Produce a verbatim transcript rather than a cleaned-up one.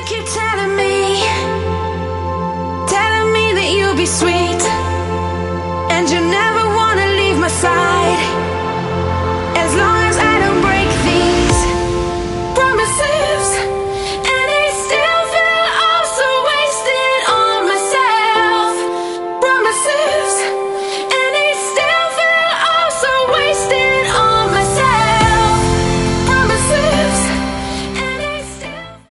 keep telling me, telling me that you'll be sweet, and you never wanna leave my side.